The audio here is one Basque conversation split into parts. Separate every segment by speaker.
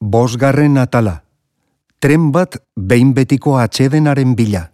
Speaker 1: Bosgarren atala. Tren bat behin betiko atsedenaren bila.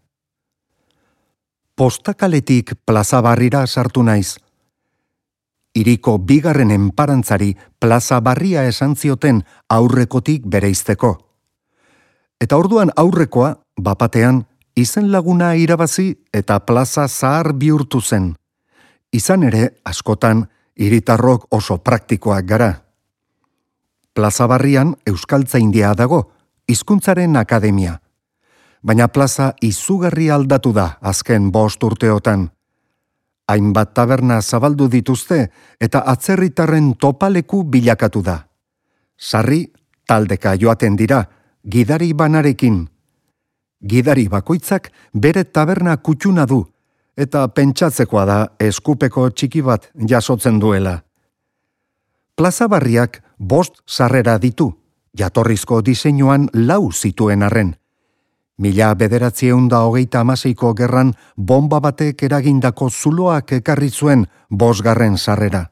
Speaker 1: Postakaletik Plaza Barrira sartu naiz. Hiriko bigarren enparantzari Plaza Barria esan zioten aurrekotik bereizteko. Eta orduan aurrekoa, bapatean, izen laguna irabazi eta plaza zahar bihurtu zen. Izan ere, askotan, hiritarrok oso praktikoak gara. Plaza Barrian Euskaltzaindia dago, hizkuntzaren akademia. Baina plaza izugarri aldatu da azken 5 urteotan. Hainbat taberna zabaldu dituzte eta atzerritarren topaleku bilakatu da. Sarri, taldeka joaten dira, gidari banarekin. Gidari bakoitzak bere taberna kutxuna du, eta pentsatzekoa da eskupeko txiki bat jasotzen duela. Plaza Barriak 5 sarrera ditu, jatorrizko diseinuan 4 zituen arren. 1926ko gerran bomba batek eragindako zuloak ekarri zuen 5. sarrera.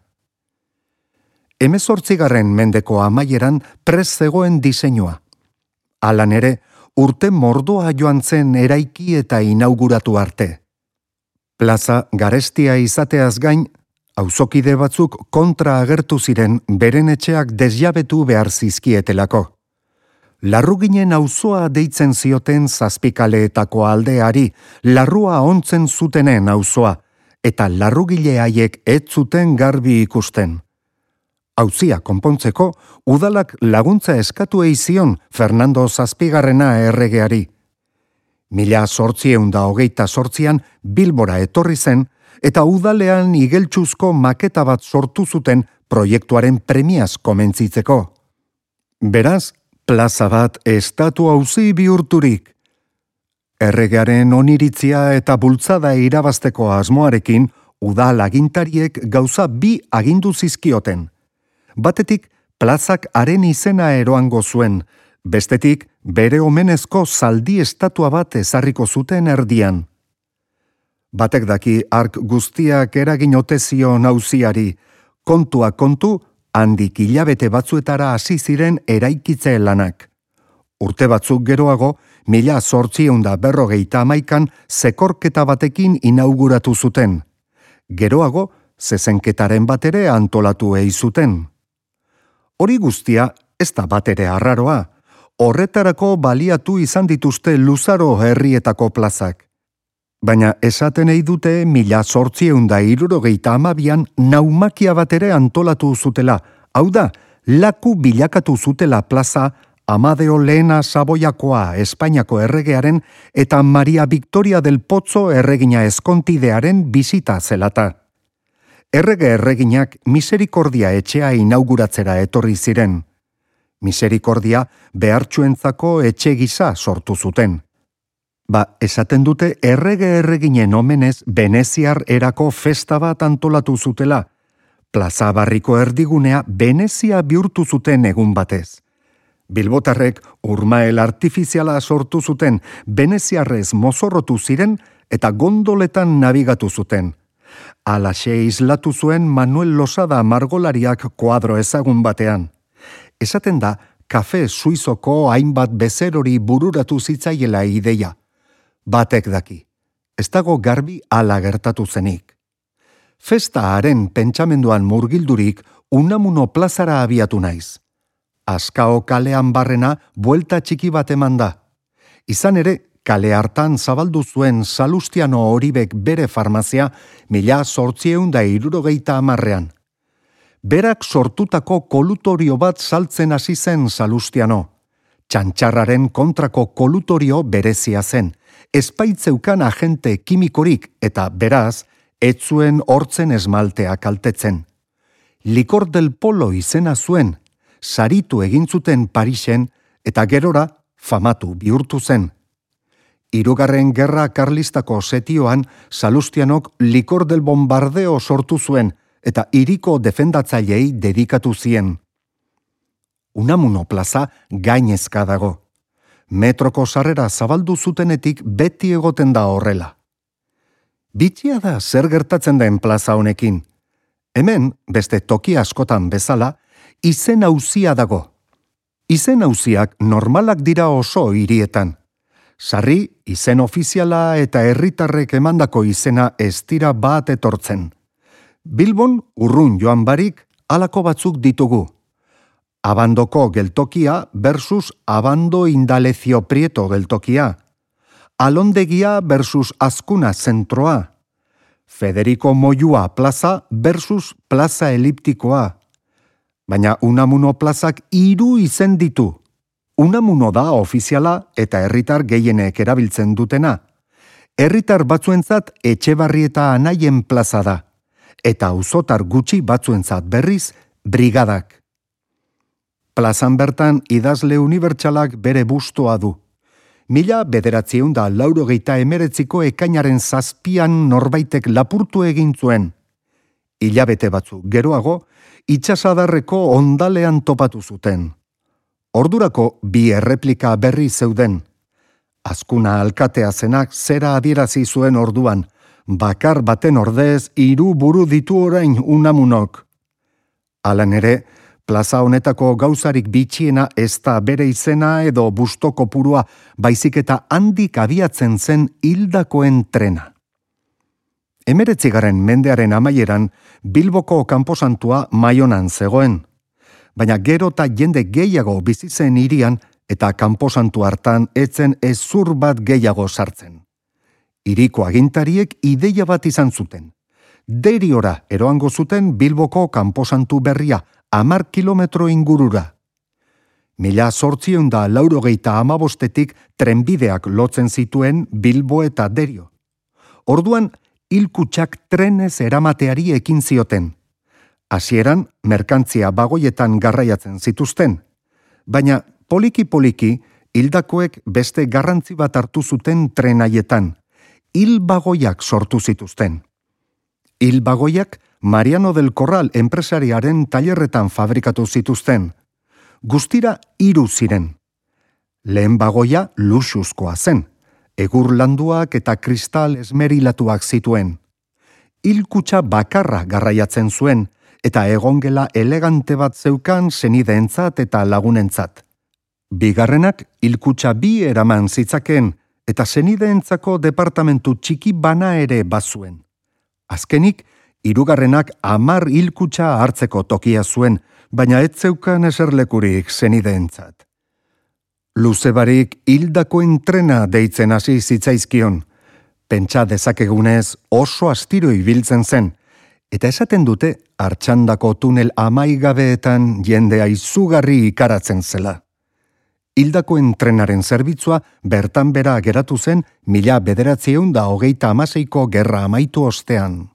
Speaker 1: 18. mendeko amaieran prest zegoen diseinua. Halan ere, urte mordoa joan zen eraiki eta inauguratu arte. Plaza garestia izateaz gain, auzokide batzuk kontra agertu ziren beren etxeak desjabetu behar zizkietelako. Larruginen auzoa deitzen zioten Zazpikaleetako aldeari, larrua ontzen zutenen auzoa, eta larrugile haiek ez zuten garbi ikusten. Auzia konpontzeko, udalak laguntza eskatu zion Fernando Zazpigarrena erregeari. 1828an Bilbora etorri zen, eta udalean igeltsuzko maketa bat sortu zuten proiektuaren premiaz komentzitzeko. Beraz, plaza bat estatu auzi bihurturik. Erregearen oniritzia eta bultzada irabazteko asmoarekin, udal agintariek gauza 2 agindu zizkioten. Batetik, plazak haren izena eroango zuen, bestetik, bere omenezko zaldi estatua bat ezarriko zuten erdian. Batek daki ark guztiak eragin ote zion auziari, kontua kontu, handik hilabete batzuetara hasi ziren eraikitze lanak. Urte batzuk geroago, 1851an zekorketa batekin inauguratu zuten. Geroago, zezenketaren bat ere antolatu zuten. Hori guztia ez da bat ere arraroa. Horretarako baliatu izan dituzte luzaro herrietako plazak. Baina esaten dute 1872an naumakia bat ere antolatu zutela. Hau da, laku bilakatu zutela plaza Amadeo Lehena Saboiakoa Espainiako erregearen eta Maria Victoria del Pozo erregina eskontidearen bisita zelata. Erreginak Miserikordia etxea inauguratzera etorri ziren. Miserikordia behartsuentzako etxe gisa sortu zuten. Esaten dute erreginen omenez Veneziar erako festa bat antolatu zutela. Plaza Barriko erdigunea Venezia bihurtu zuten egun batez. Bilbotarrek urmael artifiziala sortu zuten, Veneziarrez mozorrotu ziren eta gondoletan nabigatu zuten. Alaxe islatu zuen Manuel Losada margolariak koadro ezagun batean. Esaten da, kafe suizoko hainbat bezerori bururatu zitzaiela ideia. Batek daki, ez dago garbi hala gertatu zenik. Festa haren pentsamenduan murgildurik Unamuno plazara abiatu naiz. Azkao kalean barrena buelta txiki bat eman da. Izan ere, kale hartan zabaldu zuen Salustiano Oribek bere farmazia 1870an. Berak sortutako kolutorio bat saltzen hasi zen Salustiano. Txantxarraren kontrako kolutorio berezia zen. Espaitzeukan agente kimikorik eta beraz, ez zuen hortzen esmaltea kaltetzen. Licor del Polo izena zuen, saritu egin zuten Parisen eta gerora famatu bihurtu zen. 3. Gerra Karlistako setioan Salustianok Licor del Bombardeo sortu zuen eta hiriko defendatzailei dedikatu zien. Unamuno plaza gainezka dago. Metroko sarrera zabaldu zutenetik beti egoten da horrela. Bitxia da zer gertatzen den plaza honekin. Hemen, beste toki askotan bezala, izen auzia dago. Izen auziak normalak dira oso hirietan. Sarri, izen ofiziala eta herritarrek emandako izena ez dira bat etortzen. Bilbon urrun joan barik halako batzuk ditugu. Abandoko geltokia versus Abando Indalecio Prieto geltokia. Alondegia versus Azkuna zentroa. Federico Moyua plaza versus plaza eliptikoa. Baina Unamuno plazak 3 izen ditu. Unamuno da ofiziala eta herritar gehienek erabiltzen dutena. Herritar batzuentzat Etxebarrieta Anaien plaza da. Eta auzotar gutxi batzuentzat berriz brigadak. Plazan bertan idazle unibertsalak bere bustoa du. 1989ko ekainaren 7 norbaitek lapurtu egin zuen. Hilabete batzu geroago, itsasadarreko ondalean topatu zuten. Ordurako 2 erreplika berri zeuden. Azkuna alkatea zenak zera adierazi zuen orduan, bakar baten ordez 3 buru ditu orain Unamunok. Halan ere, plaza honetako gauzarik bitxiena ez da bere izena edo busto kopurua, baizik eta handik abiatzen zen hildakoen trena. 19. mendearen amaieran Bilboko kanposantua Maionan zegoen, baina gero eta jende gehiago bizi zen hirian eta kanposantu hartan etzen ezur bat gehiago sartzen. Hiriko agintariek ideia bat izan zuten. Deriora eroango zuten Bilboko kanposantu berria, 10 kilometro ingurura. 1895etik trenbideak lotzen zituen Bilbo eta Derio. Orduan, hilkutxak trenez eramateari ekin zioten. Hasieran, merkantzia bagoietan garraiatzen zituzten. Baina, poliki-poliki, hildakoek beste garrantzi bat hartu zuten trenaietan. Hilbagoiak sortu zituzten. Hilbagoiak Mariano del Corral enpresariaren tailerretan fabrikatu zituzten. Guztira 3 ziren. Lehen bagoia luxuzkoa zen. Egur landuak eta kristal esmerilatuak zituen. Hilkutxa bakarra garraiatzen zuen, eta egongela elegante bat zeukan senideentzat eta lagunentzat. Bigarrenak hilkutxa 2 eraman zitzaken, eta senideentzako departamentu txiki bana ere bazuen. Azkenik, 3. 10 hilkutxa hartzeko tokia zuen, baina ez zeukan eserlekurik senideentzat. Luzebarik hildakoen trena deitzen hasi zitzaizkion. Pentsa dezakegunez oso astiro ibiltzen zen, eta esaten dute Artxandako tunel amaigabeetan jendea izugarri ikaratzen zela. Hildakoen trenaren zerbitzua bertan bera geratu zen 1926ko gerra amaitu ostean.